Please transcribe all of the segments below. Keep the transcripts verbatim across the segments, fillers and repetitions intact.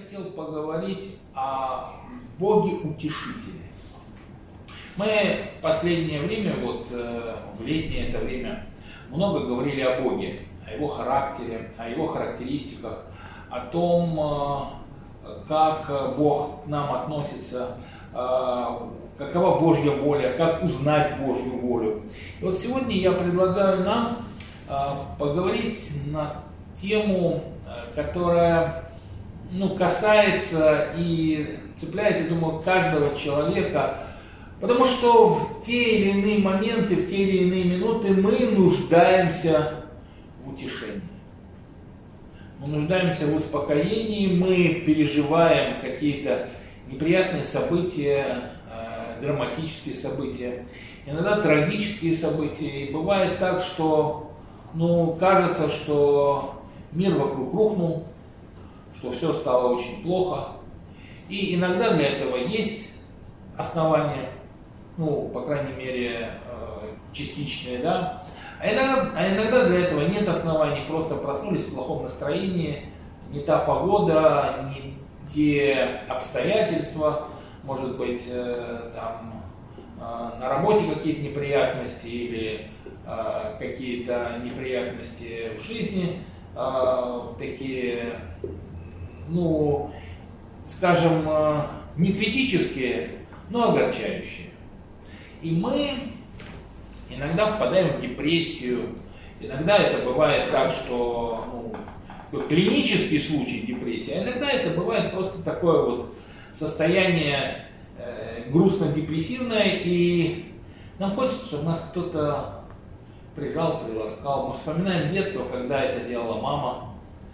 хотел поговорить о Боге-утешителе. Мы в последнее время, вот в летнее это время, много говорили о Боге, о Его характере, о Его характеристиках, о том, как Бог к нам относится, какова Божья воля, как узнать Божью волю. И вот сегодня я предлагаю нам поговорить на тему, которая ну, касается и цепляет, я думаю, каждого человека, потому что в те или иные моменты, в те или иные минуты мы нуждаемся в утешении. Мы нуждаемся в успокоении, мы переживаем какие-то неприятные события, э, драматические события, иногда трагические события. И бывает так, что ну, кажется, что мир вокруг рухнул, что все стало очень плохо. И иногда для этого есть основания, ну, по крайней мере, частичные, да. А иногда, а иногда для этого нет оснований, просто проснулись в плохом настроении, не та погода, не те обстоятельства, может быть, там на работе какие-то неприятности или какие-то неприятности в жизни, такие, ну, скажем, не критические, но огорчающие. И мы иногда впадаем в депрессию, иногда это бывает так, что ну, клинический случай депрессии, а иногда это бывает просто такое вот состояние э, грустно-депрессивное, и нам хочется, чтобы нас кто-то прижал, приласкал. Мы вспоминаем детство, когда это делала мама,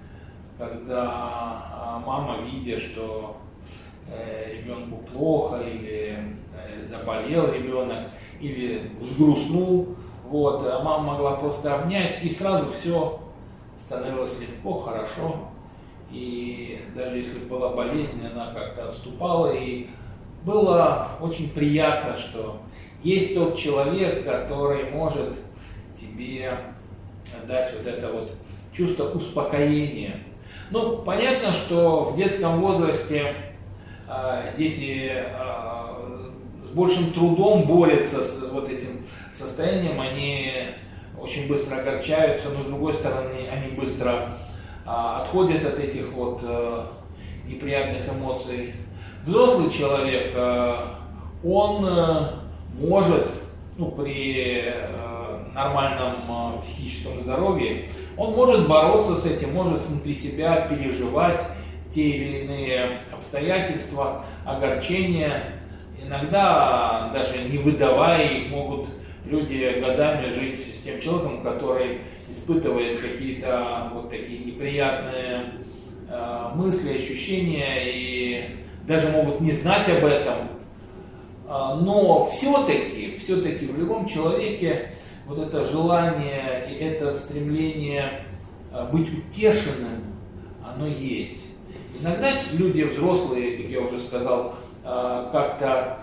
когда мама, видя, что э, ребенку плохо, или э, заболел ребенок, или взгрустнул, вот, а мама могла просто обнять, и сразу все становилось легко, хорошо. И даже если была болезнь, она как-то отступала, и было очень приятно, что есть тот человек, который может тебе дать вот это вот чувство успокоения. Ну, понятно, что в детском возрасте э, дети э, с большим трудом борются с вот этим состоянием, они очень быстро огорчаются, но с другой стороны, они быстро э, отходят от этих вот э, неприятных эмоций. Взрослый человек, э, он э, может, ну, при э, нормальном э, психическом здоровье, он может бороться с этим, может внутри себя переживать те или иные обстоятельства, огорчения. Иногда, даже не выдавая их, могут люди годами жить с тем человеком, который испытывает какие-то вот такие неприятные э, мысли, ощущения, и даже могут не знать об этом. Но все-таки, все-таки в любом человеке вот это желание и это стремление быть утешенным, оно есть. Иногда люди взрослые, как я уже сказал, как-то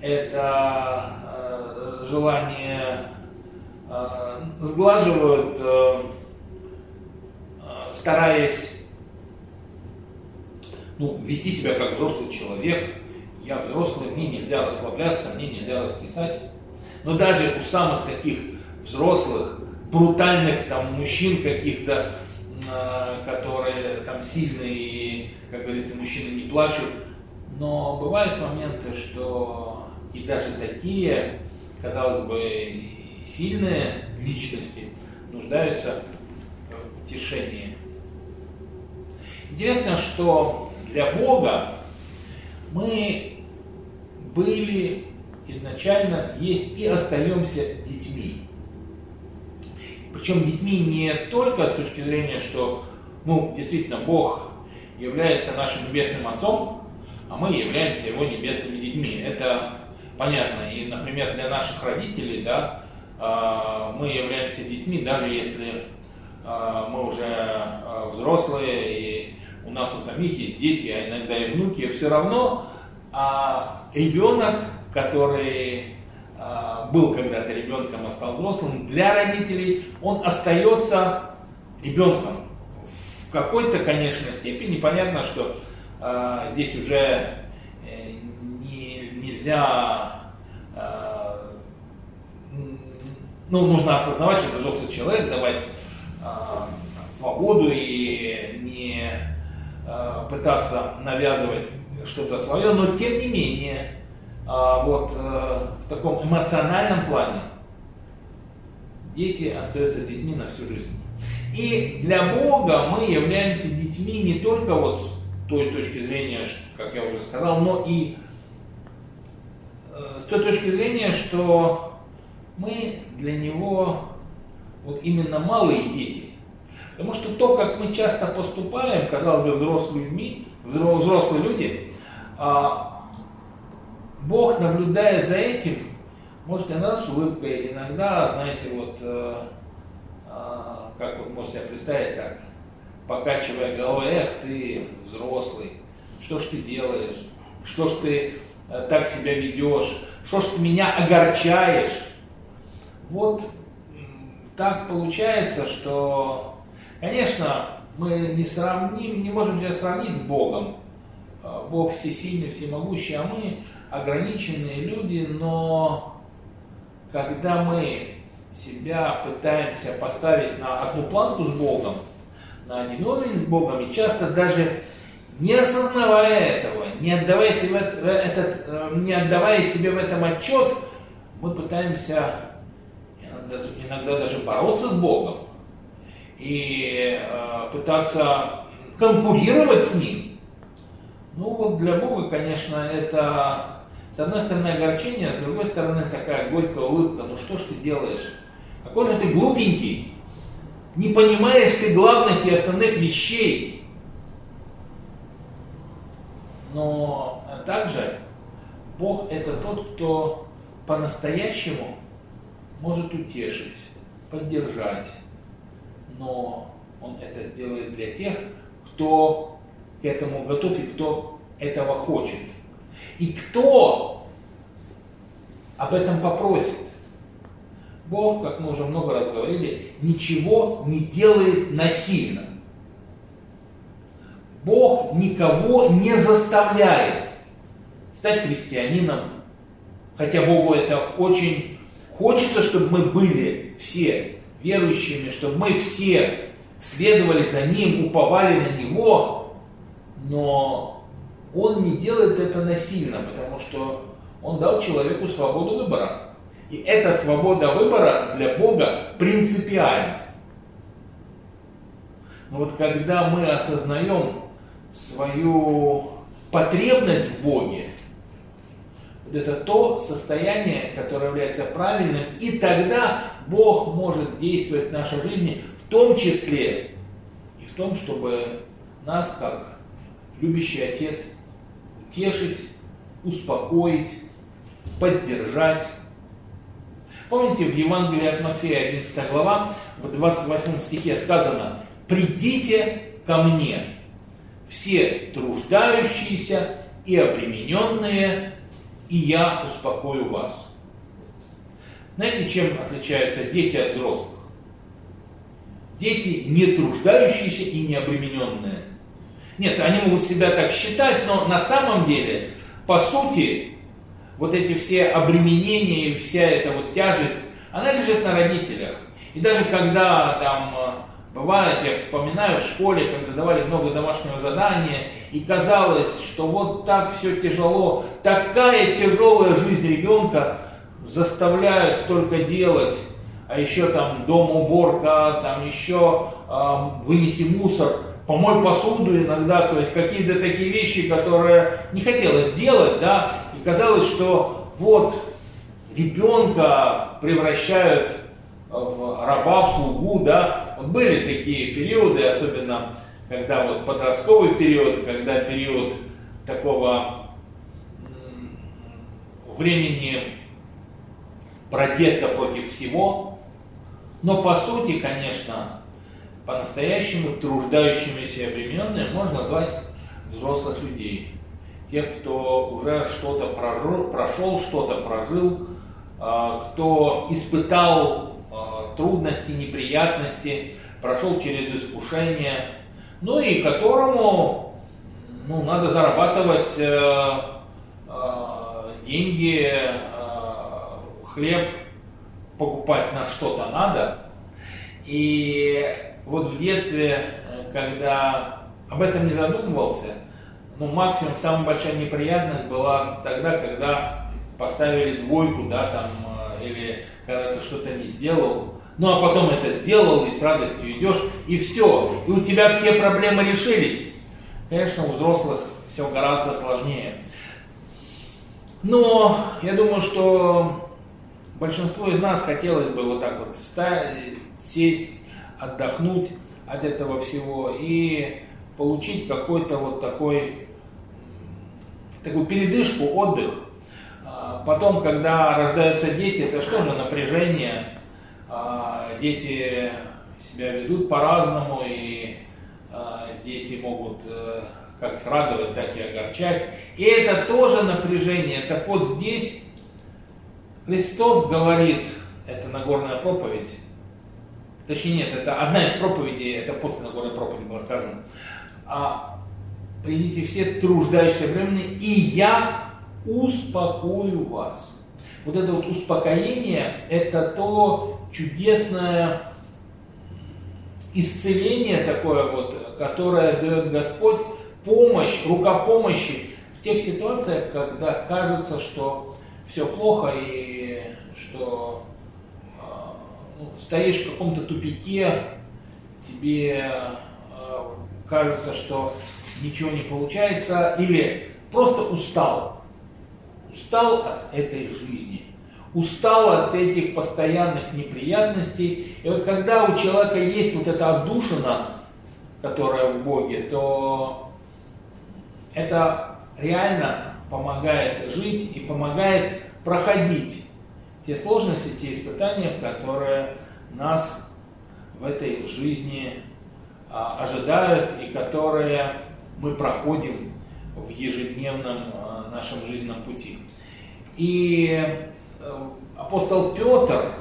это желание сглаживают, стараясь ну, вести себя как взрослый человек. Я взрослый, мне нельзя расслабляться, мне нельзя раскисать. Но даже у самых таких взрослых, брутальных там мужчин каких-то, э, которые там сильные, и, как говорится, мужчины не плачут. Но бывают моменты, что и даже такие, казалось бы, сильные личности нуждаются в утешении. Интересно, что для Бога мы были изначально, есть и остаемся детьми. Причем детьми не только с точки зрения, что ну, действительно Бог является нашим небесным Отцом, а мы являемся Его небесными детьми. Это понятно. И, например, для наших родителей, да, мы являемся детьми, даже если мы уже взрослые, и у нас у самих есть дети, а иногда и внуки, все равно ребенок, который был когда-то ребенком, а стал взрослым, для родителей он остается ребенком. В какой-то, конечно, степени понятно, что здесь уже не, нельзя, ну, нужно осознавать, что это взрослый человек, давать свободу и не пытаться навязывать что-то свое, но тем не менее, вот в таком эмоциональном плане дети остаются детьми на всю жизнь. И для Бога мы являемся детьми не только вот с той точки зрения, как я уже сказал, но и с той точки зрения, что мы для Него вот именно малые дети. Потому что то, как мы часто поступаем, казалось бы, взрослые людьми, взрослые люди, Бог, наблюдая за этим, может иногда с улыбкой, иногда, знаете, вот, как вот можно себе представить так, покачивая головой: эх, ты взрослый, что ж ты делаешь, что ж ты так себя ведешь, что ж ты меня огорчаешь. Вот так получается, что, конечно, мы не сравним, не можем себя сравнить с Богом. Бог всесильный, всемогущий, а мы ограниченные люди, но когда мы себя пытаемся поставить на одну планку с Богом, на один уровень с Богом, и часто даже не осознавая этого, не отдавая себе, этот, не отдавая себе в этом отчет, мы пытаемся иногда, иногда даже бороться с Богом и э, пытаться конкурировать с Ним. Ну вот для Бога, конечно, это с одной стороны огорчение, с другой стороны такая горькая улыбка. Ну что ж ты делаешь? Какой же ты глупенький, не понимаешь ты главных и основных вещей. Но также Бог это тот, кто по-настоящему может утешить, поддержать. Но Он это сделает для тех, кто к этому готов и кто этого хочет. И кто об этом попросит. Бог, как мы уже много раз говорили, ничего не делает насильно. Бог никого не заставляет стать христианином, хотя Богу это очень хочется, чтобы мы были все верующими, чтобы мы все следовали за Ним, уповали на Него, но Он не делает это насильно, потому что Он дал человеку свободу выбора. И эта свобода выбора для Бога принципиальна. Но вот когда мы осознаем свою потребность в Боге, вот это то состояние, которое является правильным, и тогда Бог может действовать в нашей жизни, в том числе и в том, чтобы нас, как любящий Отец, утешить, успокоить, поддержать. Помните, в Евангелии от Матфея, одиннадцатая глава, в двадцать восьмом стихе сказано: «Придите ко мне, все труждающиеся и обремененные, и я успокою вас». Знаете, чем отличаются дети от взрослых? Дети не труждающиеся и не обремененные. Нет, они могут себя так считать, но на самом деле, по сути, вот эти все обременения и вся эта вот тяжесть, она лежит на родителях. И даже когда там бывает, я вспоминаю в школе, когда давали много домашнего задания, и казалось, что вот так все тяжело, такая тяжелая жизнь ребенка, заставляют столько делать, а еще там дома уборка, там еще э, вынеси мусор, помой посуду иногда, то есть какие-то такие вещи, которые не хотелось делать, да, и казалось, что вот ребенка превращают в раба, в слугу, да, вот были такие периоды, особенно когда вот подростковый период, когда период такого времени протеста против всего, но по сути, конечно, по-настоящему труждающимися и обремененными можно назвать взрослых людей. Тех, кто уже что-то прожил, прошел, что-то прожил, кто испытал трудности, неприятности, прошел через искушения, ну и которому ну, надо зарабатывать э, э, деньги, э, хлеб покупать на что-то надо. И вот в детстве, когда об этом не задумывался, ну, максимум, самая большая неприятность была тогда, когда поставили двойку, да, там, или когда ты что-то не сделал, ну, а потом это сделал, и с радостью идешь, и все, и у тебя все проблемы решились. Конечно, у взрослых все гораздо сложнее. Но я думаю, что большинству из нас хотелось бы вот так вот встать, сесть, отдохнуть от этого всего и получить какой-то вот такой, такую передышку, отдых. Потом, когда рождаются дети, это что же напряжение, дети себя ведут по-разному, и дети могут как радовать, так и огорчать. И это тоже напряжение. Так вот здесь Христос говорит, это Нагорная проповедь, точнее нет, это одна из проповедей, это после Нагорной проповеди было сказано. А, придите все труждающиеся временные, и я успокою вас. Вот это вот успокоение, это то чудесное исцеление такое вот, которое дает Господь, помощь, рука помощи в тех ситуациях, когда кажется, что все плохо и что э, ну, стоишь в каком-то тупике, тебе э, кажется, что ничего не получается, или просто устал. Устал от этой жизни, устал от этих постоянных неприятностей. И вот когда у человека есть вот эта отдушина, которая в Боге, то это реально помогает жить и помогает проходить те сложности, те испытания, которые нас в этой жизни а, ожидают и которые мы проходим в ежедневном а, нашем жизненном пути. И а, апостол Петр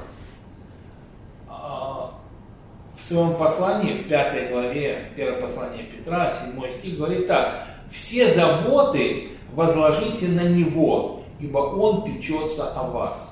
а, в своем послании, в пятой главе, первое послание Петра, седьмой стих, говорит так: «Все заботы возложите на Него, ибо Он печется о вас».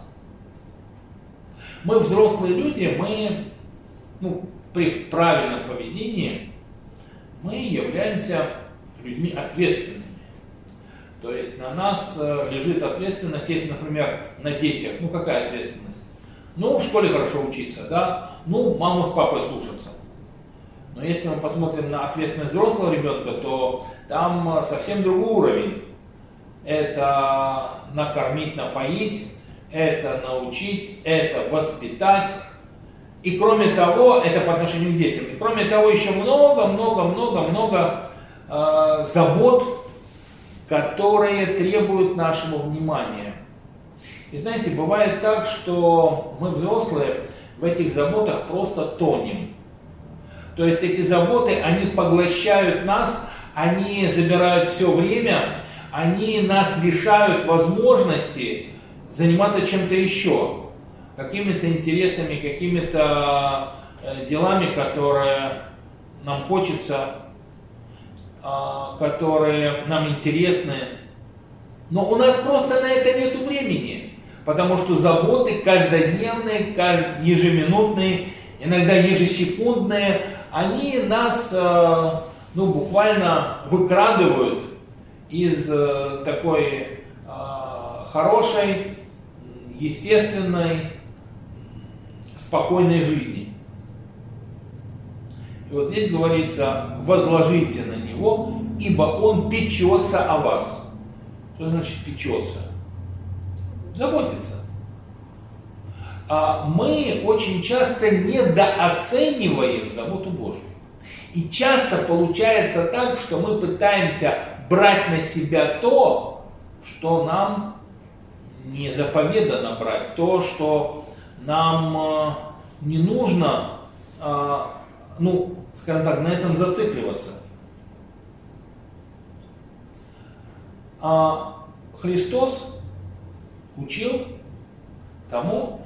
Мы взрослые люди, мы ну, при правильном поведении мы являемся людьми ответственными. То есть на нас лежит ответственность, если, например, на детях. Ну какая ответственность? Ну в школе хорошо учиться, да? Ну маму с папой слушаться. Но если мы посмотрим на ответственность взрослого ребенка, то там совсем другой уровень. Это накормить, напоить, это научить, это воспитать. И кроме того, это по отношению к детям. И кроме того, еще много-много-много-много э, забот, которые требуют нашего внимания. И знаете, бывает так, что мы, взрослые, в этих заботах просто тонем. То есть эти заботы, они поглощают нас, они забирают все время, они нас лишают возможности заниматься чем-то еще, какими-то интересами, какими-то делами, которые нам хочется, которые нам интересны. Но у нас просто на это нет времени, потому что заботы каждодневные, ежеминутные, иногда ежесекундные, они нас ну, буквально выкрадывают из такой хорошей, естественной, спокойной жизни. И вот здесь говорится: возложите на Него, ибо Он печется о вас. Что значит печется? Заботится. А мы очень часто недооцениваем заботу Божью. И часто получается так, что мы пытаемся брать на себя то, что нам не заповедано брать, то, что нам э, не нужно, э, ну, скажем так, на этом зацикливаться. А Христос учил тому,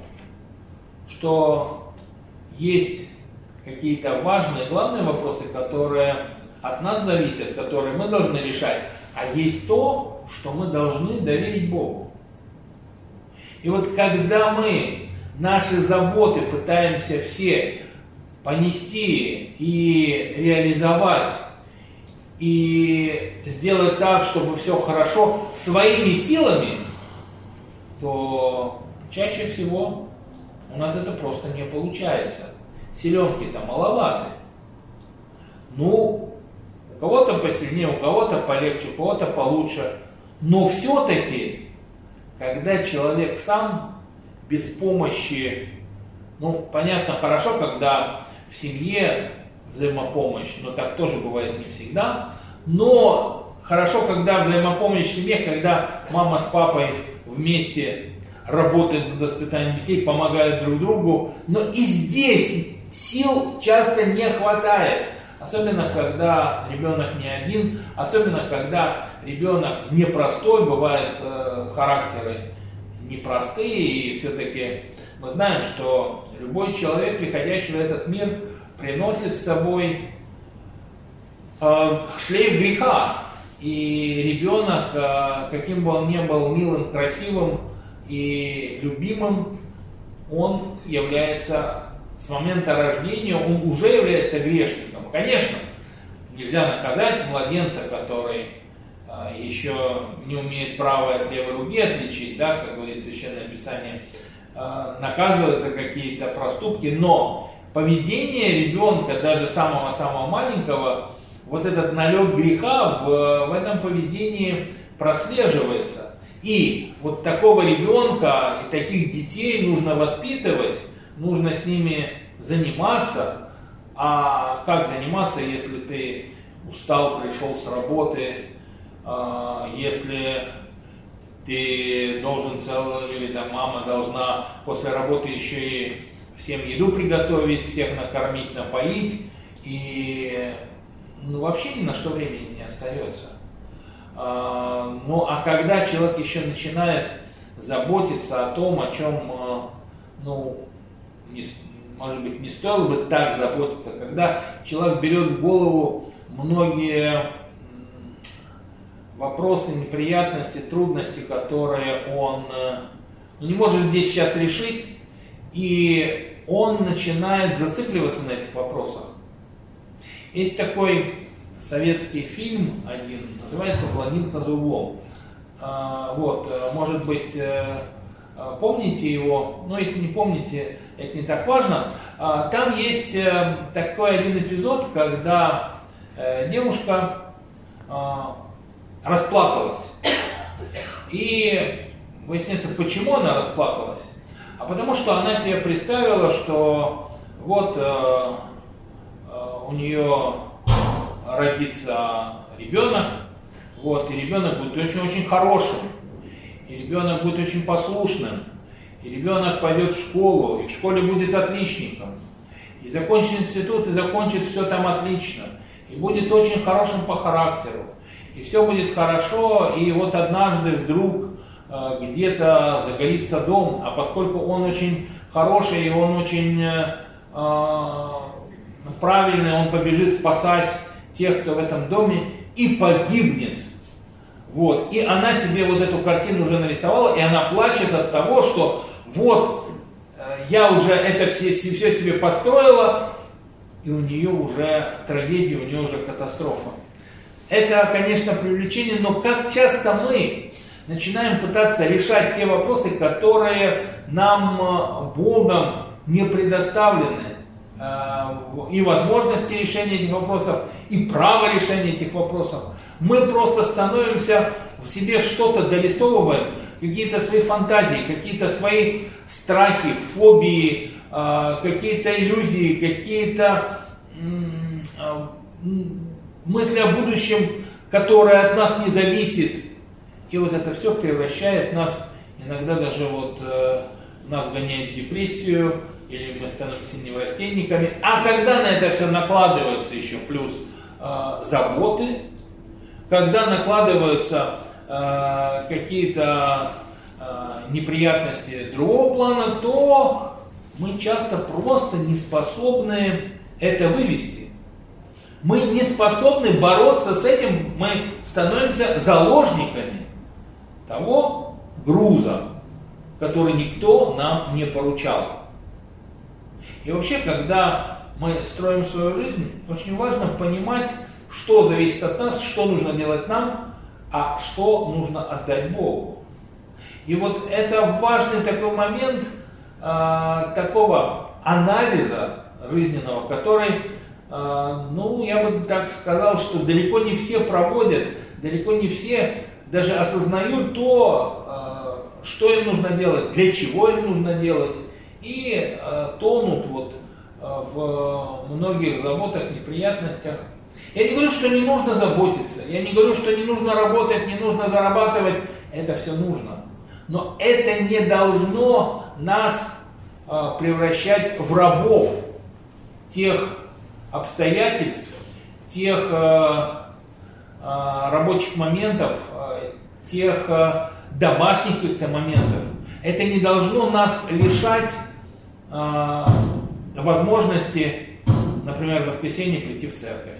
что есть какие-то важные, главные вопросы, которые от нас зависят, которые мы должны решать, а есть то, что мы должны доверить Богу. И вот когда мы наши заботы пытаемся все понести и реализовать, и сделать так, чтобы все хорошо своими силами, то чаще всего у нас это просто не получается. Силенки-то маловаты. Ну, у кого-то посильнее, у кого-то полегче, у кого-то получше. Но все-таки, когда человек сам без помощи, ну, понятно, хорошо, когда в семье взаимопомощь, но так тоже бывает не всегда. Но хорошо, когда взаимопомощь в семье, когда мама с папой вместе работают над воспитанием детей, помогают друг другу. Но и здесь сил часто не хватает. Особенно, когда ребенок не один, особенно, когда ребенок непростой, бывают э, характеры непростые, и все-таки мы знаем, что любой человек, приходящий в этот мир, приносит с собой э, шлейф греха. И ребенок, э, каким бы он ни был милым, красивым и любимым, он является, с момента рождения, он уже является грешником. Конечно, нельзя наказать младенца, который э, еще не умеет правой от левой руки отличить, да, как говорит Священное Писание, э, наказывают за какие-то проступки, но поведение ребенка, даже самого-самого маленького, вот этот налет греха в, в этом поведении прослеживается. И вот такого ребенка и таких детей нужно воспитывать, нужно с ними заниматься. А как заниматься, если ты устал, пришел с работы, если ты должен целый, или там мама должна после работы еще и всем еду приготовить, всех накормить, напоить, и ну, вообще ни на что времени не остается. Ну а когда человек еще начинает заботиться о том, о чем, ну, не, может быть, не стоило бы так заботиться, когда человек берет в голову многие вопросы, неприятности, трудности, которые он не может здесь сейчас решить, и он начинает зацикливаться на этих вопросах. Есть такой советский фильм один, называется «Блондинка за углом». Вот, может быть, помните его, но если не помните, это не так важно. Там есть такой один эпизод, когда девушка расплакалась. И выясняется, почему она расплакалась. А потому что она себе представила, что вот у нее родится ребенок, вот, и ребенок будет очень-очень хорошим, и ребенок будет очень послушным, и ребенок пойдет в школу, и в школе будет отличником, и закончит институт, и закончит все там отлично, и будет очень хорошим по характеру, и все будет хорошо, и вот однажды вдруг э, где-то загорится дом, а поскольку он очень хороший, и он очень э, правильный, он побежит спасать тех, кто в этом доме, и погибнет. Вот. И она себе вот эту картину уже нарисовала, и она плачет от того, что вот я уже это все, все себе построила, и у нее уже трагедия, у нее уже катастрофа. Это, конечно, привлечение, но как часто мы начинаем пытаться решать те вопросы, которые нам Богом не предоставлены, и возможности решения этих вопросов, и право решения этих вопросов. Мы просто становимся в себе что-то дорисовываем, какие-то свои фантазии, какие-то свои страхи, фобии, какие-то иллюзии, какие-то мысли о будущем, которое от нас не зависит. И вот это все превращает нас, иногда даже вот нас гоняет в депрессию, или мы становимся неврастенниками. А когда на это все накладываются еще плюс э, заботы, когда накладываются э, какие-то э, неприятности другого плана, то мы часто просто не способны это вывести. мы не способны бороться с этим, мы становимся заложниками того груза, который никто нам не поручал. И вообще, когда мы строим свою жизнь, очень важно понимать, что зависит от нас, что нужно делать нам, а что нужно отдать Богу. И вот это важный такой момент э, такого анализа жизненного, который, э, ну, я бы так сказал, что далеко не все проводят, далеко не все даже осознают то, э, что им нужно делать, для чего им нужно делать, и э, тонут вот э, в многих заботах, неприятностях. Я не говорю, что не нужно заботиться, я не говорю, что не нужно работать, не нужно зарабатывать, это все нужно. Но это не должно нас э, превращать в рабов тех обстоятельств, тех э, э, рабочих моментов, э, тех э, домашних каких-то моментов. Это не должно нас лишать э, возможности, например, в воскресенье прийти в церковь.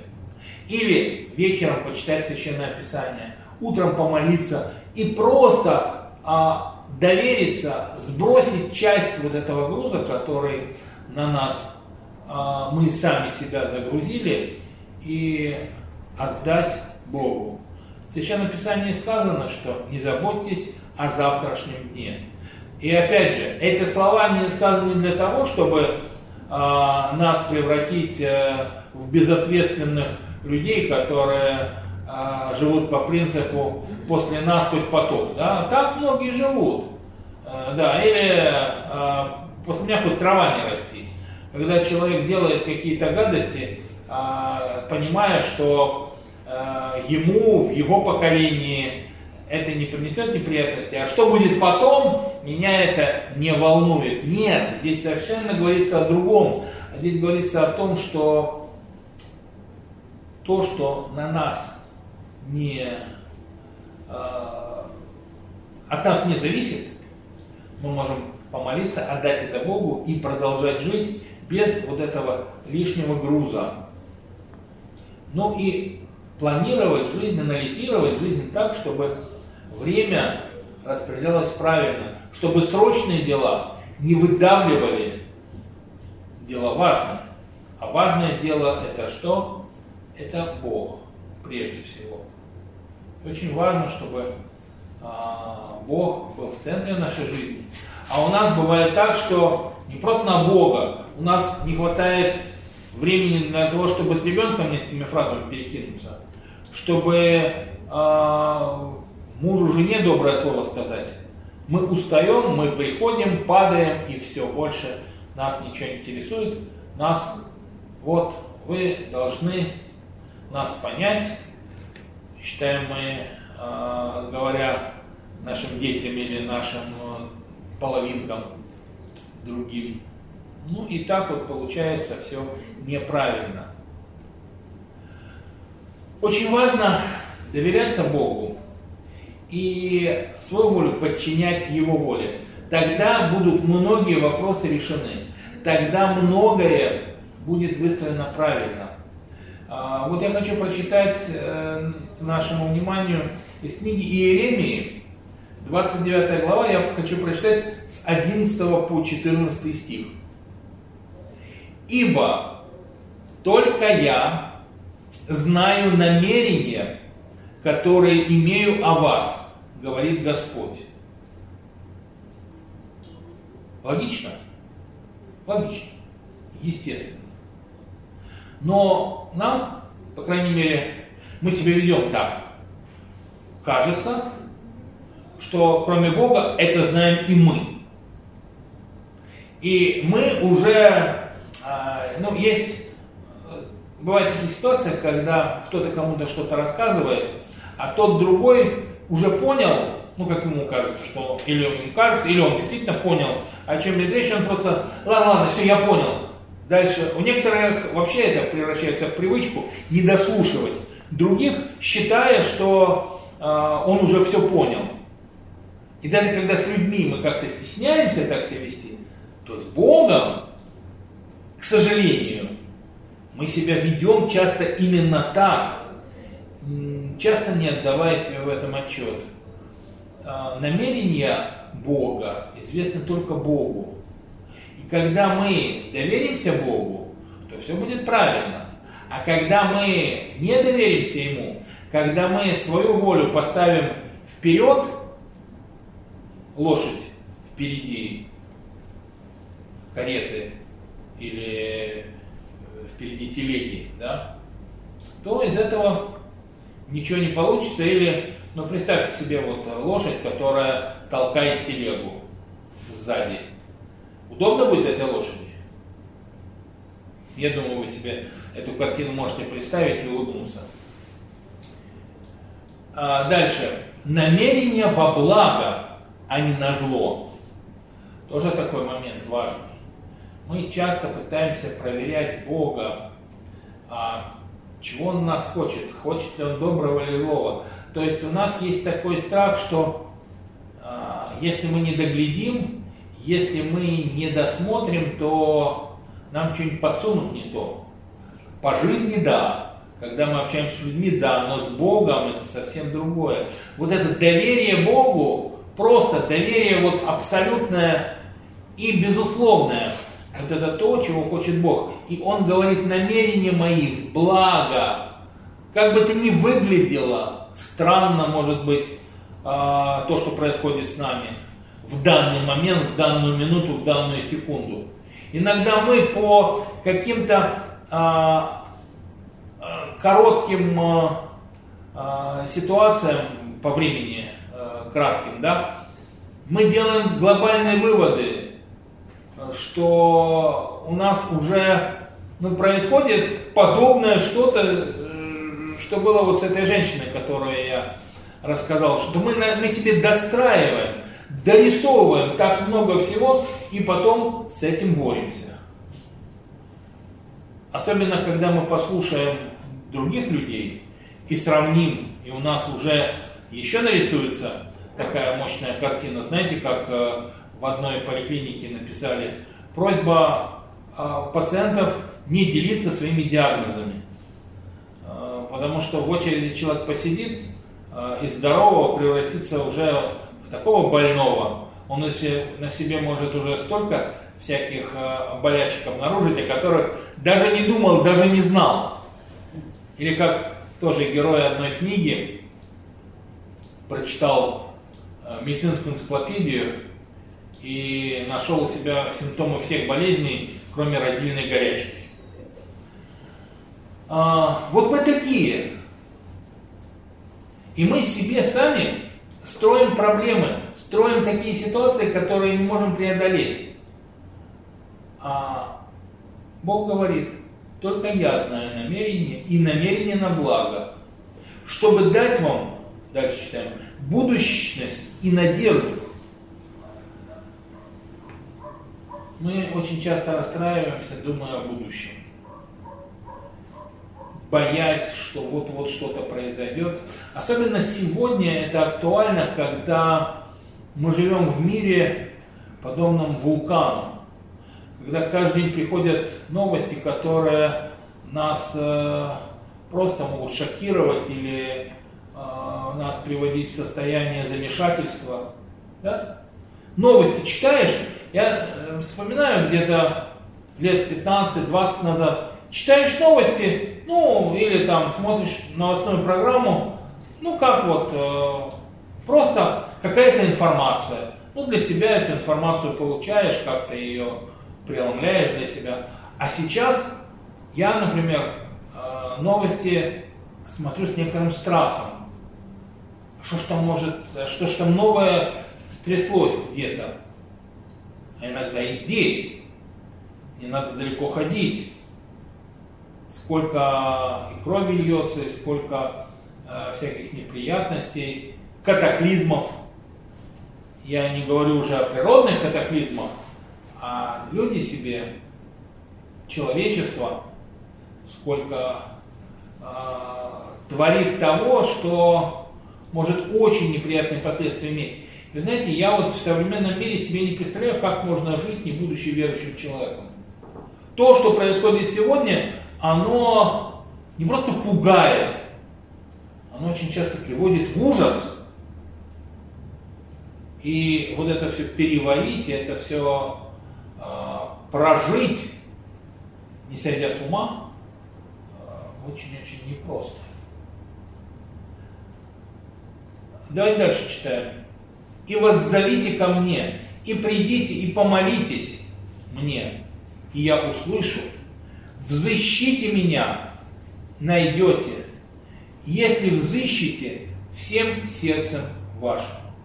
Или вечером почитать Священное Писание, утром помолиться и просто а, довериться, сбросить часть вот этого груза, который на нас а, мы сами себя загрузили, и отдать Богу. В Священном Писании сказано, что не заботьтесь о завтрашнем дне. И опять же, эти слова не сказаны для того, чтобы а, нас превратить а, в безответственных людей, которые а, живут по принципу «после нас хоть потоп». Да? Так многие живут. А, да, или а, «после меня хоть трава не расти». Когда человек делает какие-то гадости, а, понимая, что а, ему, в его поколении это не принесет неприятности, а что будет потом, меня это не волнует. Нет, здесь совершенно говорится о другом. Здесь говорится о том, что то, что на нас не, э, от нас не зависит, мы можем помолиться, отдать это Богу и продолжать жить без вот этого лишнего груза. Ну и планировать жизнь, анализировать жизнь так, чтобы время распределялось правильно, чтобы срочные дела не выдавливали дела важные. А важное дело это что? Это Бог, прежде всего. Очень важно, чтобы а, Бог был в центре нашей жизни. А у нас бывает так, что не просто на Бога, у нас не хватает времени для того, чтобы с ребенком несколькими фразами перекинуться, чтобы а, мужу, жене доброе слово сказать. Мы устаем, мы приходим, падаем, и все, больше нас ничего не интересует. Нас, вот, вы должны нас понять, считаем мы, э, говоря нашим детям или нашим э, половинкам другим. Ну и так вот получается все неправильно. Очень важно доверяться Богу и свою волю подчинять Его воле. Тогда будут многие вопросы решены. Тогда многое будет выстроено правильно. Вот я хочу прочитать нашему вниманию из книги Иеремии, двадцать девятая глава, я хочу прочитать с одиннадцатого по четырнадцатый стих. «Ибо только я знаю намерения, которые имею о вас, говорит Господь». Логично? Логично. Естественно. Но нам, по крайней мере, мы себя ведем так. Кажется, что кроме Бога это знаем и мы. И мы уже, ну, есть, бывают такие ситуации, когда кто-то кому-то что-то рассказывает, а тот другой уже понял, ну, как ему кажется, что или ему кажется, или он действительно понял, о чем идет речь, он просто, ладно, ладно, все, я понял. Дальше, у некоторых вообще это превращается в привычку не дослушивать других, считая, что э, он уже все понял. И даже когда с людьми мы как-то стесняемся так себя вести, то с Богом, к сожалению, Мы себя ведем часто именно так, часто не отдавая себе в этом отчет. Намерения Бога известны только Богу. И когда мы доверимся Богу, то все будет правильно. А когда мы не доверимся Ему, когда мы свою волю поставим вперед, лошадь впереди кареты или впереди телеги, да, то из этого ничего не получится. Или, ну, представьте себе вот лошадь, которая толкает телегу сзади. Удобно будет этой лошади? Я думаю, вы себе эту картину можете представить и улыбнуться. А дальше. Намерение во благо, а не на зло. Тоже такой момент важный. Мы часто пытаемся проверять Бога, а чего Он нас хочет, хочет ли Он доброго или злого. То есть у нас есть такой страх, что а, если мы не доглядим, если мы не досмотрим, то нам что-нибудь подсунут не то. По жизни да, когда мы общаемся с людьми, да, но с Богом это совсем другое. Вот это доверие Богу, просто доверие вот абсолютное и безусловное, вот это то, чего хочет Бог. И Он говорит: намерения мои в благо. Как бы это ни выглядело странно, может быть, то, что происходит с нами в данный момент, в данную минуту, в данную секунду. Иногда мы по каким-то а, а, коротким а, а, ситуациям, по времени а, кратким, да, мы делаем глобальные выводы, что у нас уже, ну, происходит подобное что-то, что было вот с этой женщиной, которую я рассказал, что мы, мы себе достраиваем, дорисовываем так много всего и потом с этим боремся. Особенно, когда мы послушаем других людей и сравним, и у нас уже еще нарисуется такая мощная картина. Знаете, как в одной поликлинике написали: просьба пациентов не делиться своими диагнозами, потому что в очереди человек посидит, из здорового превратится уже в такого больного. Он на себе может уже столько всяких болячек обнаружить, о которых даже не думал, даже не знал. Или как тоже герой одной книги прочитал медицинскую энциклопедию и нашел у себя симптомы всех болезней, кроме родильной горячки. А, вот мы такие. И мы себе сами строим проблемы, строим такие ситуации, которые не можем преодолеть. А Бог говорит: только я знаю намерение, и намерение на благо, чтобы дать вам, дальше читаем, будущность и надежду. Мы очень часто расстраиваемся, думая о будущем, боясь, что вот-вот что-то произойдет. Особенно сегодня это актуально, когда мы живем в мире, подобном вулкану, когда каждый день приходят новости, которые нас э, просто могут шокировать или э, нас приводить в состояние замешательства. Да? Новости читаешь, я э, вспоминаю где-то лет пятнадцать-двадцать назад, читаешь новости, ну, или там смотришь новостную программу, ну, как вот, э, просто какая-то информация. Ну, для себя эту информацию получаешь, как-то ее преломляешь для себя. А сейчас я, например, э, новости смотрю с некоторым страхом. Что ж там может, что ж там новое стряслось где-то. А иногда и здесь. Не надо далеко ходить. Сколько и крови льется, и сколько э, всяких неприятностей, катаклизмов. Я не говорю уже о природных катаклизмах, а люди себе, человечество, сколько э, творит того, что может очень неприятные последствия иметь. Вы знаете, я вот в современном мире себе не представляю, как можно жить, не будучи верующим человеком. То, что происходит сегодня, оно не просто пугает, оно очень часто приводит в ужас. И вот это все переварить, это все э, прожить, не сойдя с ума, э, очень-очень непросто. Давайте дальше читаем. «И воззовите ко мне, и придите, и помолитесь мне, и я услышу. Взыщите меня, найдете, если взыщите всем сердцем вашим».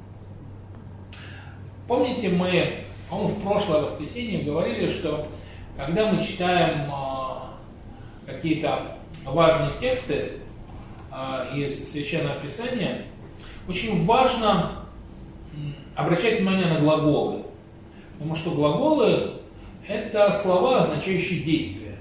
Помните, мы, по-моему, в прошлое воскресенье говорили, что когда мы читаем э, какие-то важные тексты э, из Священного Писания, очень важно обращать внимание на глаголы. Потому что глаголы – это слова, означающие действие.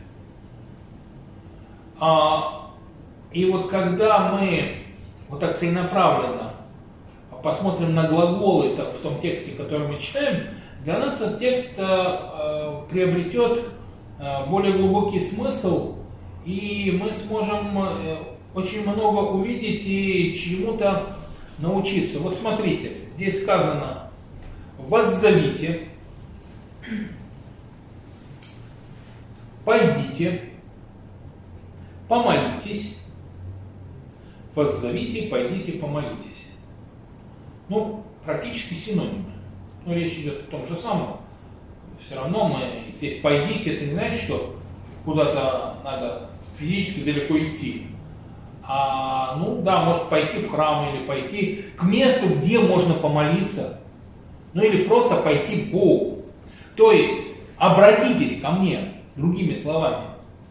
А, и вот когда мы вот так целенаправленно посмотрим на глаголы в том тексте, который мы читаем, для нас этот текст э, приобретет э, более глубокий смысл, и мы сможем э, очень много увидеть и чему-то научиться. Вот смотрите, здесь сказано «воззовите», «пойдите», «помолитесь», «воззовите», «пойдите», «помолитесь». Ну, практически синонимы. Ну, речь идет о том же самом. Все равно мы здесь «пойдите», это не значит, что куда-то надо физически далеко идти. А, ну да, может пойти в храм или пойти к месту, где можно помолиться. Ну или просто пойти к Богу. То есть обратитесь ко мне, другими словами.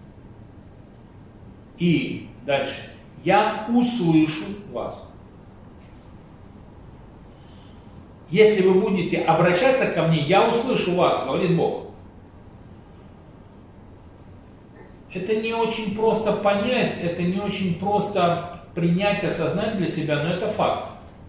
И дальше. Я услышу вас. Если вы будете обращаться ко мне, я услышу вас, говорит Бог. Это не очень просто понять, это не очень просто принять, осознать для себя, но это факт.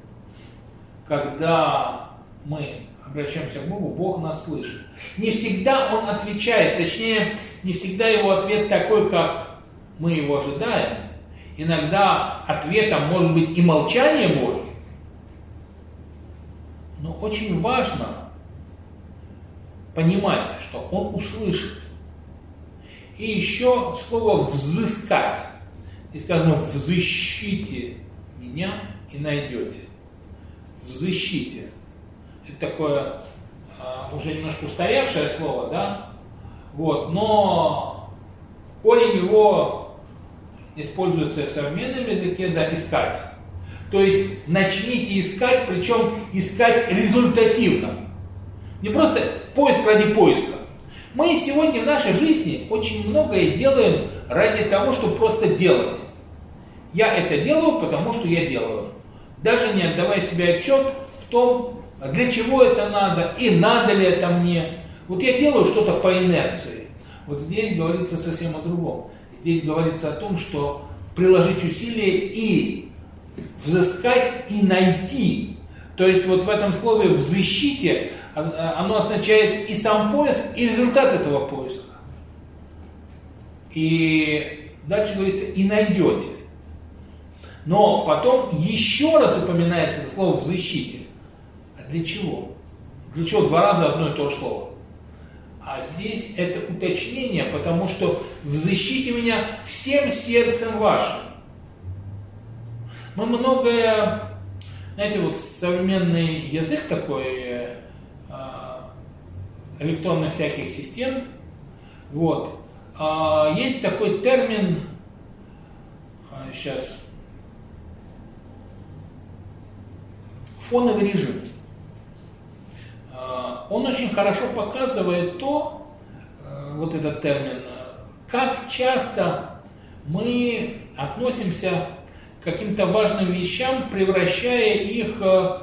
Когда мы обращаемся к Богу, Бог нас слышит. Не всегда Он отвечает, точнее, не всегда Его ответ такой, как мы его ожидаем. Иногда ответом может быть и молчание Божье. Но очень важно понимать, что Он услышит. И еще слово «взыскать». Здесь сказано «взыщите меня и найдете». «Взыщите». Это такое а, уже немножко устаревшее слово, да? Вот, но корень его используется в современном языке, да, «искать». То есть начните искать, причем искать результативно. Не просто поиск ради поиска. Мы сегодня в нашей жизни очень многое делаем ради того, чтобы просто делать. Я это делаю, потому что я делаю. Даже не отдавая себе отчет в том, для чего это надо и надо ли это мне. Вот я делаю что-то по инерции. Вот здесь говорится совсем о другом. Здесь говорится о том, что приложить усилия и взыскать и найти. То есть вот в этом слове «взыщите» оно означает и сам поиск, и результат этого поиска. И дальше говорится «и найдете». Но потом еще раз упоминается это слово «взыщите». А для чего? Для чего два раза одно и то же слово? А здесь это уточнение, потому что «взыщите меня всем сердцем вашим». Мы многое, знаете, вот современный язык такой, электронных всяких систем, вот, есть такой термин, сейчас, фоновый режим. Он очень хорошо показывает то, вот этот термин, как часто мы относимся к каким-то важным вещам, превращая их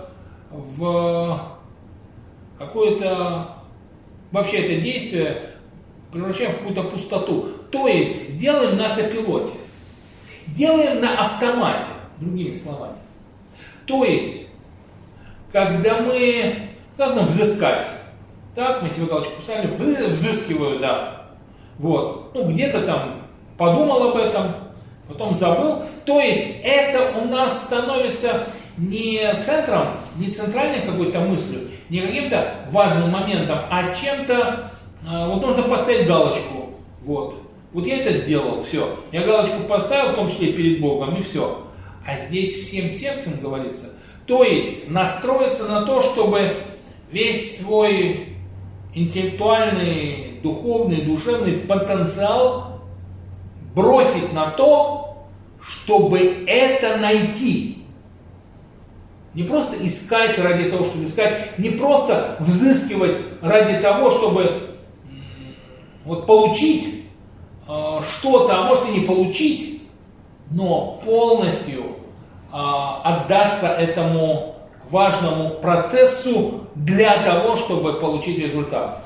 в какое-то, вообще это действие, превращаем в какую-то пустоту. То есть делаем на автопилоте, делаем на автомате, другими словами. То есть, когда мы, сказано, взыскать, так, мы себе галочку поставили, взыскиваю, да, вот, ну где-то там подумал об этом, потом забыл. То есть это у нас становится не центром, не центральной какой-то мыслью, не каким-то важным моментом, а чем-то, вот нужно поставить галочку. Вот. Вот я это сделал, все. Я галочку поставил, в том числе перед Богом, и все. А здесь всем сердцем говорится. То есть настроиться на то, чтобы весь свой интеллектуальный, духовный, душевный потенциал бросить на то, чтобы это найти. Не просто искать ради того, чтобы искать, не просто взыскивать ради того, чтобы вот, получить э, что-то, а может и не получить, но полностью э, отдаться этому важному процессу для того, чтобы получить результат.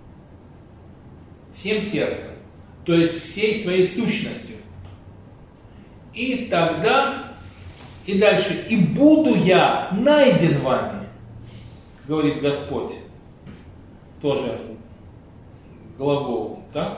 Всем сердцем, то есть всей своей сущностью. И тогда, и дальше, и буду я найден вами, говорит Господь. Тоже глагол, да?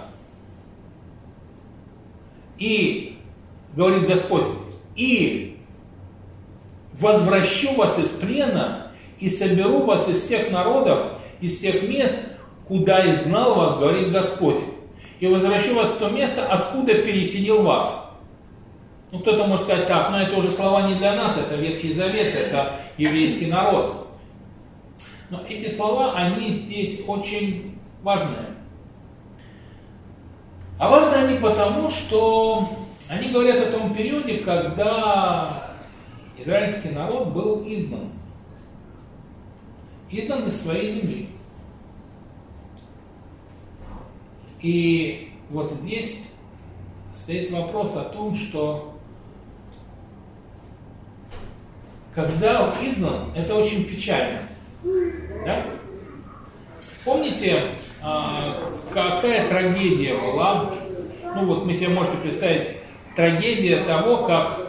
И, говорит Господь, и возвращу вас из плена, и соберу вас из всех народов, из всех мест, куда изгнал вас, говорит Господь, и возвращу вас в то место, откуда переселил вас. Ну, кто-то может сказать, так, но это уже слова не для нас, это Ветхий Завет, это еврейский народ. Но эти слова, они здесь очень важные. А важны они потому, что они говорят о том периоде, когда израильский народ был изгнан. Изгнан из своей земли. И вот здесь стоит вопрос о том, что когда он изгнан, это очень печально. Да? Помните, какая трагедия была? Ну вот мы себе можете представить трагедия того, как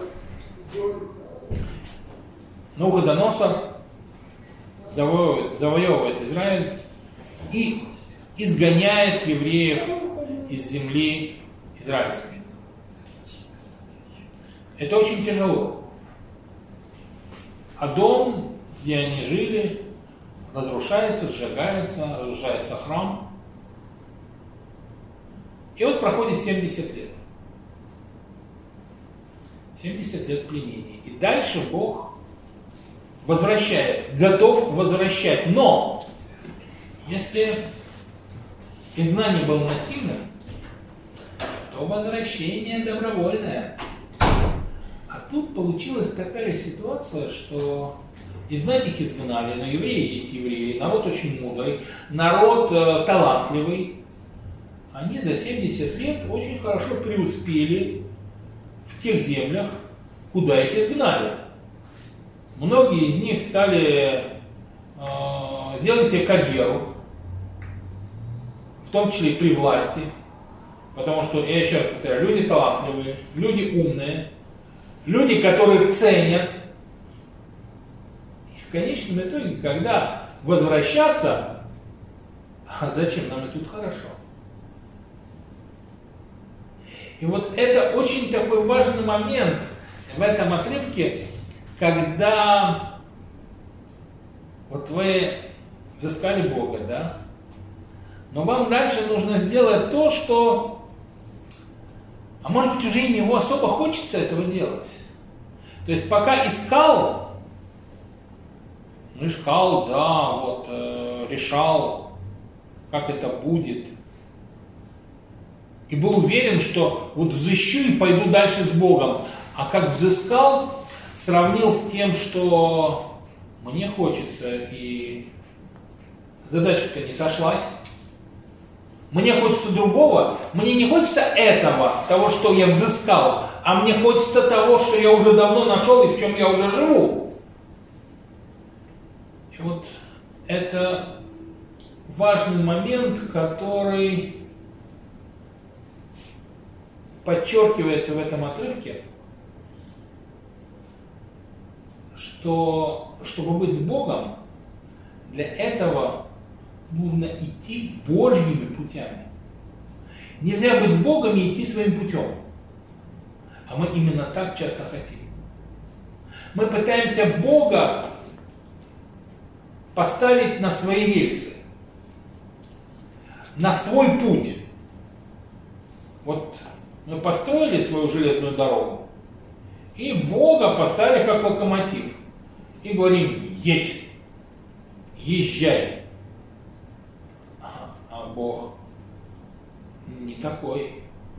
Навуходоносор завоевывает, завоевывает Израиль и изгоняет евреев из земли израильской. Это очень тяжело. А дом, где они жили, разрушается, сжигается, разрушается храм. И вот проходит семьдесят лет. семьдесят лет пленения. И дальше Бог возвращает, готов возвращать. Но, если изгнание было насильным, то возвращение добровольное. А тут получилась такая ситуация, что изгнать их изгнали, но евреи есть евреи, народ очень мудрый, народ э, талантливый. Они за семьдесят лет очень хорошо преуспели в тех землях, куда их изгнали. Многие из них стали, э, сделали себе карьеру, в том числе и при власти, потому что, я еще раз повторяю, люди талантливые, люди умные, люди, которых ценят. И в конечном итоге, когда возвращаться, а зачем нам и тут хорошо? И вот это очень такой важный момент в этом отрывке, когда вот вы взыскали Бога, да? Но вам дальше нужно сделать то, что, а может быть, уже и не особо хочется этого делать. То есть пока искал, ну искал, да, вот, э, решал, как это будет. И был уверен, что вот взыщу и пойду дальше с Богом. А как взыскал, сравнил с тем, что мне хочется, и задача-то не сошлась. Мне хочется другого, мне не хочется этого, того, что я взыскал, а мне хочется того, что я уже давно нашел и в чем я уже живу. И вот это важный момент, который подчеркивается в этом отрывке, что чтобы быть с Богом, для этого нужно идти Божьими путями. Нельзя быть с Богом и идти своим путем. А мы именно так часто хотим. Мы пытаемся Бога поставить на свои рельсы, на свой путь. Вот мы построили свою железную дорогу, и Бога поставили как локомотив. И говорим: едь, езжай. А Бог не такой.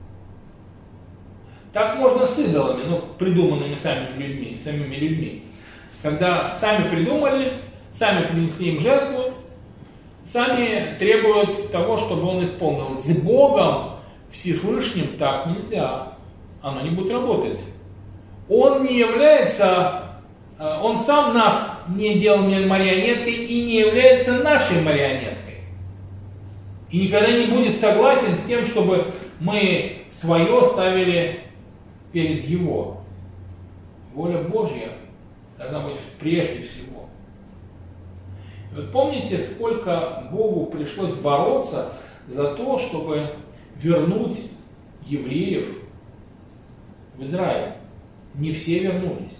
Так можно с идолами, ну, придуманными самими людьми, самими людьми. Когда сами придумали, сами принесли им жертву, сами требуют того, чтобы он исполнил. С Богом Всевышним так нельзя. Оно не будет работать. Он не является, он сам нас не делал марионеткой и не является нашей марионеткой. И никогда не будет согласен с тем, чтобы мы свое ставили перед Его. Воля Божья должна быть прежде всего. И вот помните, сколько Богу пришлось бороться за то, чтобы вернуть евреев в Израиль. Не все вернулись.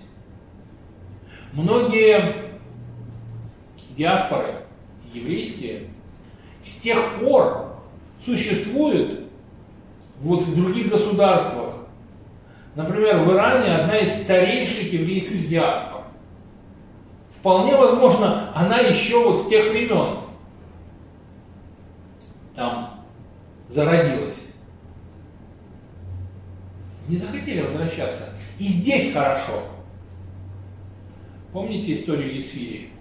Многие диаспоры еврейские с тех пор существуют вот в других государствах. Например, в Иране одна из старейших еврейских диаспор. Вполне возможно, она еще вот с тех времен там зародилась. Не захотели возвращаться. И здесь хорошо. Помните историю Есфири?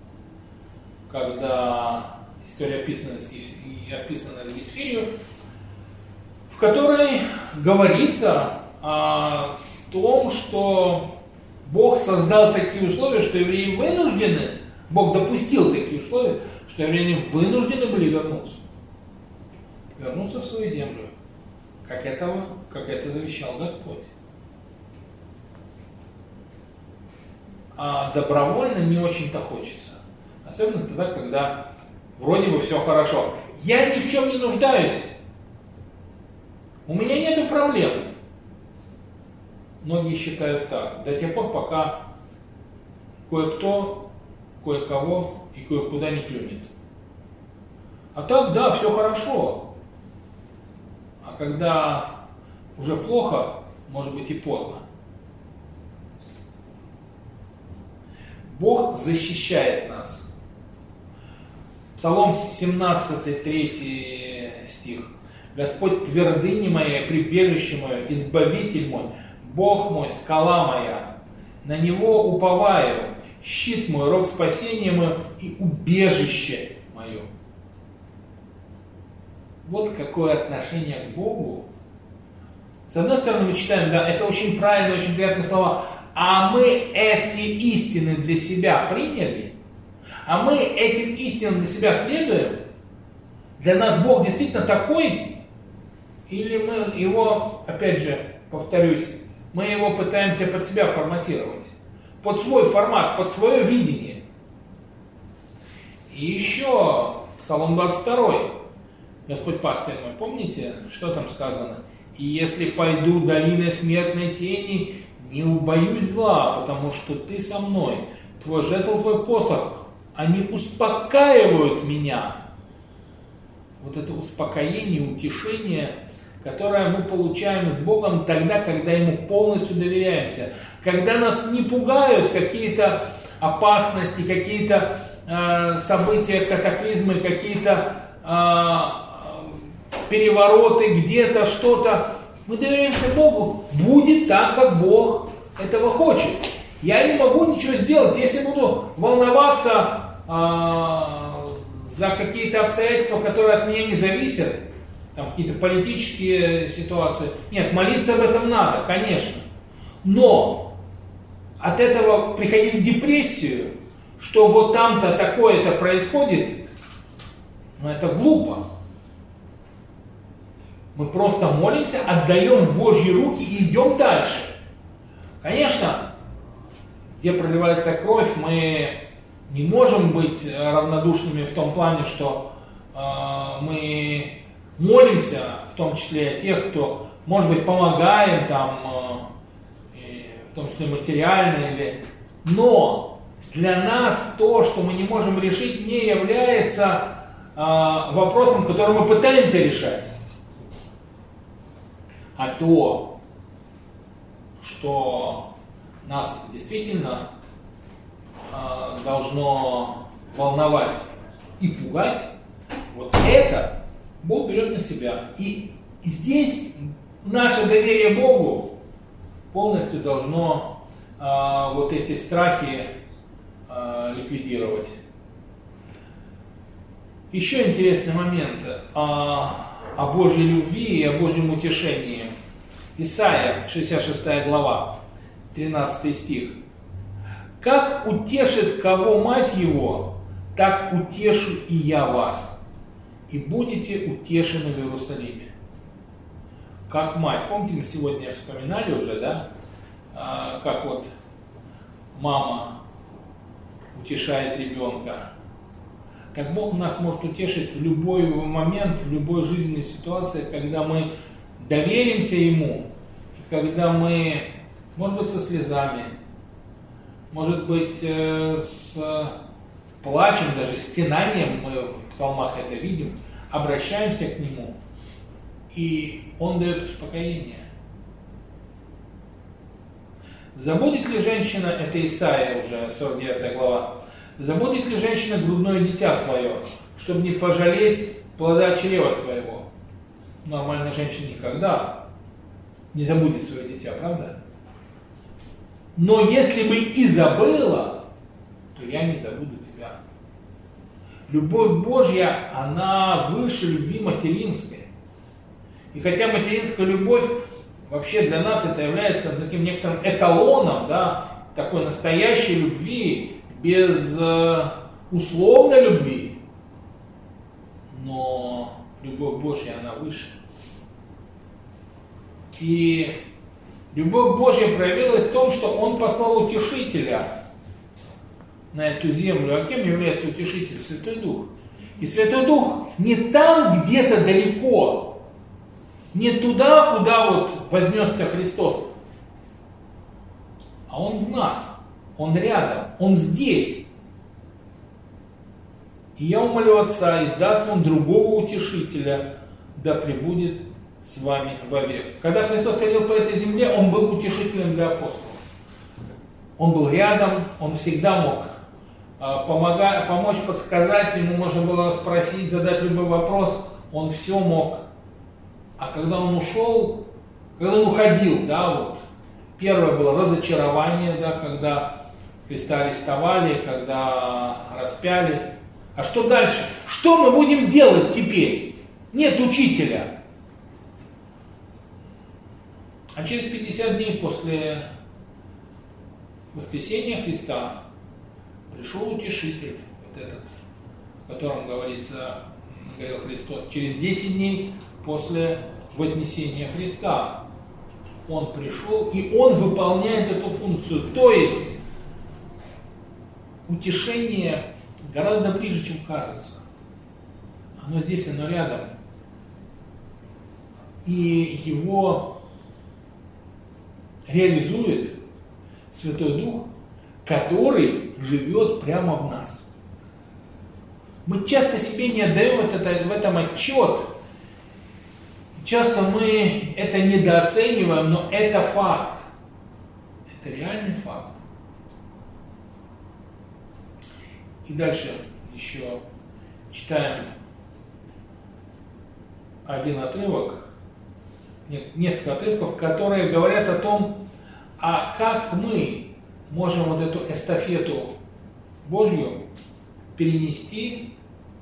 Когда история описана, описана Есфирью, в которой говорится о том, что Бог создал такие условия, что евреи вынуждены, Бог допустил такие условия, что евреи вынуждены были вернуться. Вернуться в свою землю, как, этого, как это завещал Господь. А добровольно не очень-то хочется. Особенно тогда, когда вроде бы все хорошо. Я ни в чем не нуждаюсь. У меня нету проблем. Многие считают так. До тех пор, пока кое-кто, кое-кого и кое-куда не клюнет. А так, да, все хорошо. А когда уже плохо, может быть и поздно. Бог защищает нас. Псалом семнадцатый, третий стих. Господь твердыня моя, прибежище мое, избавитель мой, Бог мой, скала моя. На Него уповаю, щит мой, рог спасения мой и убежище мое. Вот какое отношение к Богу. С одной стороны, мы читаем, да, это очень правильные, очень приятные слова. А мы эти истины для себя приняли, а мы этим истинам для себя следуем. Для нас Бог действительно такой, или мы его, опять же, повторюсь, мы его пытаемся под себя форматировать, под свой формат, под свое видение. И еще Псалом двадцать два. Господь пастырь мой, помните, что там сказано? И если пойду долиной смертной тени, не убоюсь зла, потому что ты со мной. Твой жезл, твой посох, они успокаивают меня. Вот это успокоение, утешение, которое мы получаем с Богом тогда, когда Ему полностью доверяемся. Когда нас не пугают какие-то опасности, какие-то э, события, катаклизмы, какие-то э, перевороты, где-то что-то. Мы доверяемся Богу. Будет так, как Бог этого хочет. Я не могу ничего сделать. Если буду волноваться э, за какие-то обстоятельства, которые от меня не зависят, там какие-то политические ситуации. Нет, молиться об этом надо, конечно. Но от этого приходить в депрессию, что вот там-то такое-то происходит, ну это глупо. Мы просто молимся, отдаем в Божьи руки и идем дальше. Конечно, где проливается кровь, мы не можем быть равнодушными в том плане, что э, мы молимся в том числе тех, кто, может быть, помогаем там, в том числе материально, или... но для нас то, что мы не можем решить, не является вопросом, который мы пытаемся решать, а то, что нас действительно должно волновать и пугать, вот это Бог берет на себя. И здесь наше доверие Богу полностью должно а, вот эти страхи а, ликвидировать. Еще интересный момент а, о Божьей любви и о Божьем утешении. Исайя, шестьдесят шестая глава, тринадцатый стих. «Как утешит кого мать его, так утешу и я вас, и будете утешены в Иерусалиме». Как мать. Помните, мы сегодня вспоминали уже, да, а, как вот мама утешает ребенка. Так Бог нас может утешить в любой момент, в любой жизненной ситуации, когда мы доверимся Ему, и когда мы, может быть, со слезами, может быть, с плачем, даже стенанием, мы в псалмах это видим, обращаемся к Нему, и Он дает успокоение. Забудет ли женщина, это Исайя уже, сорок девятая глава, забудет ли женщина грудное дитя свое, чтобы не пожалеть плода чрева своего? Нормальная женщина никогда не забудет свое дитя, правда? Но если бы и забыла, то я не забуду тебя. Любовь Божья, она выше любви материнской. И хотя материнская любовь вообще для нас это является таким некоторым эталоном, да, такой настоящей любви, без э, условной любви, но любовь Божья, она выше. И любовь Божья проявилась в том, что Он послал утешителя на эту землю. А кем является утешитель? Святой Дух. И Святой Дух не там где-то далеко, не туда, куда вот вознесся Христос, а Он в нас, Он рядом, Он здесь. И я умолю Отца, и даст вам другого утешителя, да пребудет с вами вовек. Когда Христос ходил по этой земле, Он был утешителем для апостолов. Он был рядом, Он всегда мог помогать, помочь, подсказать, ему можно было спросить, задать любой вопрос, Он все мог. А когда Он ушел, когда Он уходил, да, вот, первое было разочарование, да, когда Христа арестовали, когда распяли. А что дальше? Что мы будем делать теперь? Нет учителя. А через пятьдесят дней после воскресения Христа пришел утешитель, вот этот, о котором говорится, говорил Христос. Через десять дней после вознесения Христа Он пришел, и Он выполняет эту функцию. То есть утешение гораздо ближе, чем кажется. Оно здесь, оно рядом. И его реализует Святой Дух, который живет прямо в нас. Мы часто себе не отдаем вот это, в этом отчет. Часто мы это недооцениваем, но это факт. Это реальный факт. И дальше еще читаем один отрывок, нет, несколько отрывков, которые говорят о том, а как мы можем вот эту эстафету Божью перенести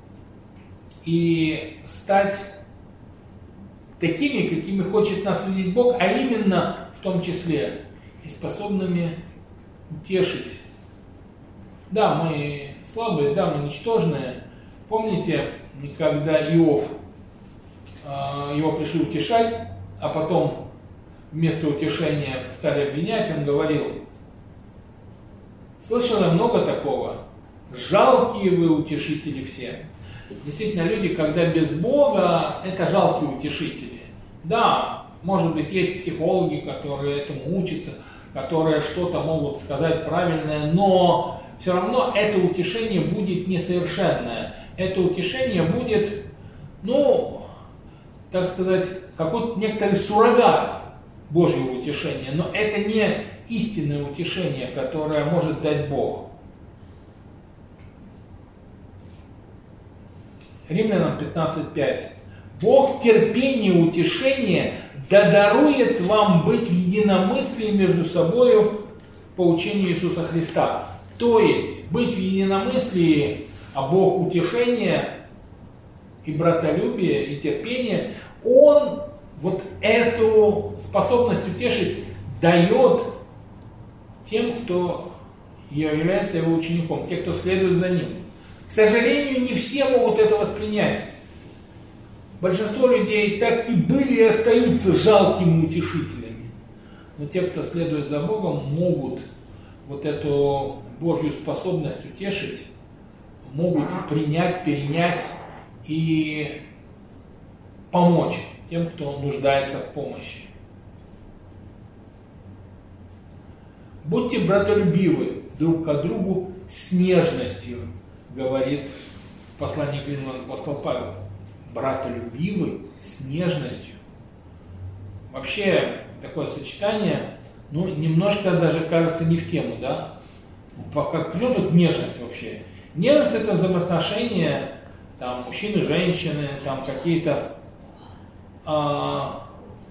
и стать такими, какими хочет нас видеть Бог, а именно в том числе и способными утешить. Да, мы слабые, да, мы ничтожные. Помните, когда Иов, его пришли утешать, а потом вместо утешения стали обвинять, он говорил: слышал я много такого, жалкие вы утешители все. Действительно, люди, когда без Бога, это жалкие утешители. Да, может быть, есть психологи, которые этому учатся, которые что-то могут сказать правильное, но все равно это утешение будет несовершенное. Это утешение будет, ну, так сказать, какой-то некоторый суррогат Божьего утешения, но это не истинное утешение, которое может дать Бог. Римлянам пятнадцать пять. Бог терпение и утешение да дарует вам быть в единомыслии между собою по учению Иисуса Христа. То есть быть в единомыслии, а Бог утешение и братолюбие, и терпение, Он вот эту способность утешить дает тем, кто является Его учеником, те, кто следует за Ним. К сожалению, не все могут это воспринять. Большинство людей так и были и остаются жалкими утешителями. Но те, кто следует за Богом, могут вот эту Божью способность утешить, могут принять, перенять и помочь тем, кто нуждается в помощи. Будьте братолюбивы друг к другу с нежностью, говорит в послании к Римлянам апостол Павел. Братолюбивы с нежностью. Вообще, такое сочетание, ну, немножко даже кажется не в тему, да? Как придет тут нежность вообще? Нежность — это взаимоотношения, там, мужчины, женщины, там, какие-то, а,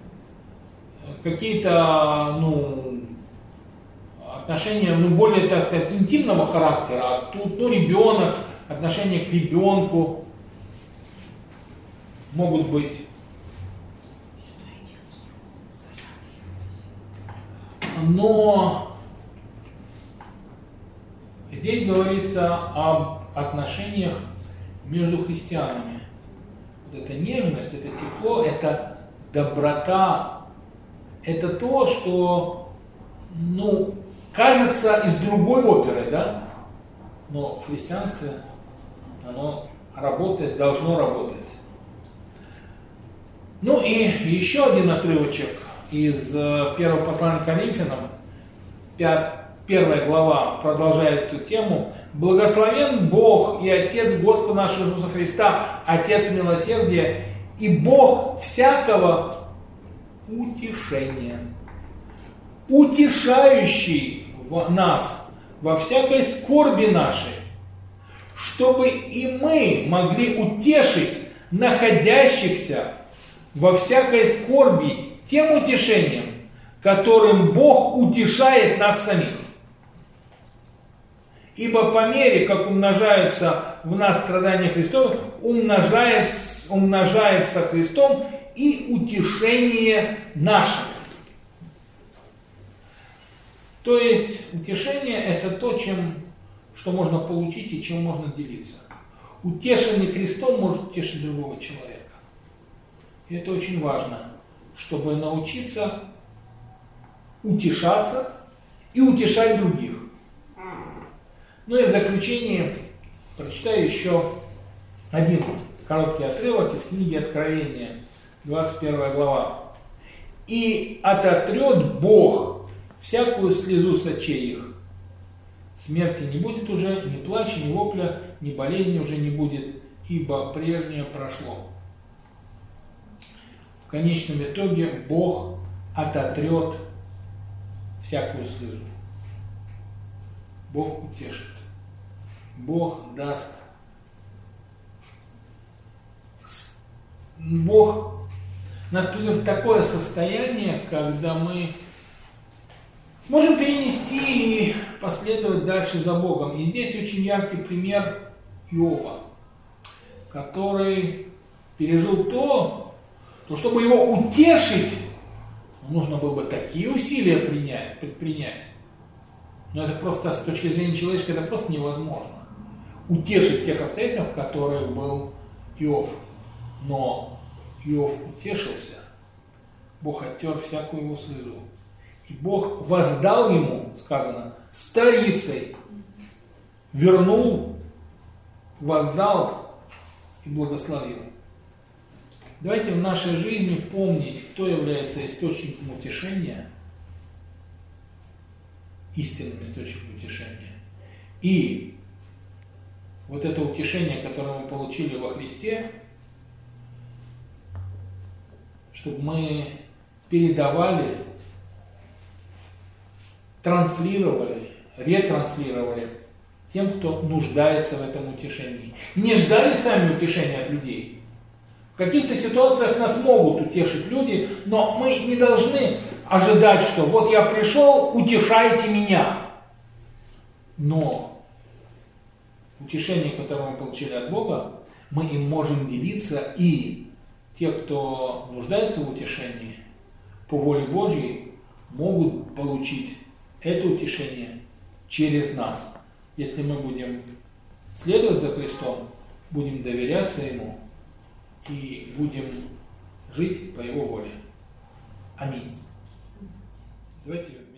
какие-то, ну, отношения, ну, более, так сказать, интимного характера, а тут, ну, ребенок, отношения к ребенку могут быть. Но здесь говорится об отношениях между христианами. Вот эта нежность, это тепло, это доброта, это то, что, ну, кажется из другой оперы, да? Но в христианстве оно работает, должно работать. Ну и еще один отрывочек из первого послания к Коринфянам, первая глава, продолжает эту тему. «Благословен Бог и Отец Господа нашего Иисуса Христа, Отец милосердия и Бог всякого утешения, утешающий нас во всякой скорби нашей, чтобы и мы могли утешить находящихся во всякой скорби тем утешением, которым Бог утешает нас самих. Ибо по мере, как умножаются в нас страдания Христова, умножается, умножается Христом и утешение наше». То есть утешение — это то, чем, что можно получить и чем можно делиться. Утешенный Христом может утешить другого человека. И это очень важно, чтобы научиться утешаться и утешать других. Ну и в заключение прочитаю еще один короткий отрывок из книги Откровения, двадцать первая глава. «И ототрет Бог всякую слезу с очей их. Смерти не будет уже, ни плача, ни вопля, ни болезни уже не будет, ибо прежнее прошло». В конечном итоге Бог ототрет всякую слезу. Бог утешит. Бог даст. Бог нас приведет в такое состояние, когда мы сможем перенести и последовать дальше за Богом. И здесь очень яркий пример Иова, который пережил то, то чтобы его утешить, нужно было бы такие усилия принять, предпринять. Но это просто, с точки зрения человеческой, это просто невозможно. Утешить тех обстоятельств, в которых был Иов. Но Иов утешился, Бог оттер всякую его слезу. И Бог воздал ему, сказано, старицей, вернул, воздал и благословил. Давайте в нашей жизни помнить, кто является источником утешения, истинным источником утешения. И вот это утешение, которое мы получили во Христе, чтобы мы передавали, транслировали, ретранслировали тем, кто нуждается в этом утешении. Не ждали сами утешения от людей. В каких-то ситуациях нас могут утешить люди, но мы не должны ожидать, что вот я пришел, утешайте меня. Но утешение, которое мы получили от Бога, мы им можем делиться, и те, кто нуждается в утешении, по воле Божьей, могут получить это утешение через нас. Если мы будем следовать за Христом, будем доверяться Ему и будем жить по Его воле. Аминь. Давайте